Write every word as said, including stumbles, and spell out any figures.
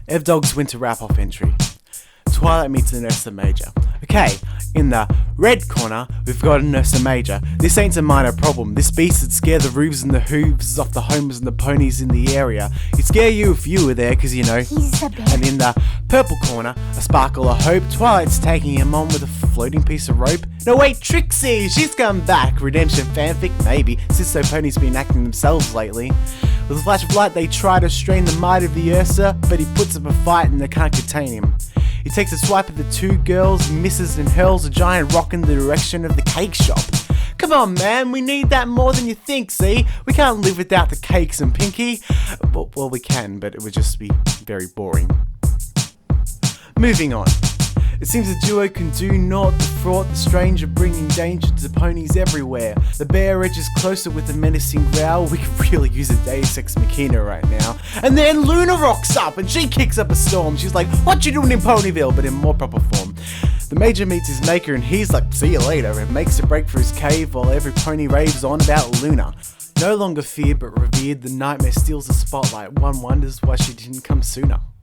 Evdog's Winter Wrap-Off entry. Twilight meets an Ursa Major. Okay, in the red corner, we've got an Ursa Major. This ain't a minor problem. This beast would scare the roofs and the hooves off the homers and the ponies in the area. He'd scare you if you were there, cause you know. He's a bear. And in the purple corner, a sparkle of hope. Twilight's taking him on with a floating piece of rope. No wait, Trixie! She's come back! Redemption fanfic? Maybe, since so ponies been acting themselves lately. With a flash of light, they try to strain the might of the Ursa, but he puts up a fight and they can't contain him. He takes a swipe at the two girls, misses and hurls a giant rock in the direction of the cake shop. Come on man, we need that more than you think, see? We can't live without the cakes and Pinky. Well, well we can, but it would just be very boring. Moving on. It seems the duo can do naught to thwart the stranger, bringing danger to ponies everywhere. The bear edges closer with a menacing growl. We could really use a Deus Ex Machina right now. And then Luna rocks up and she kicks up a storm. She's like, what you doing in Ponyville? But in more proper form. The Major meets his maker and he's like, see you later, and makes a break for his cave while every pony raves on about Luna. No longer feared but revered, the nightmare steals the spotlight. One wonders why she didn't come sooner.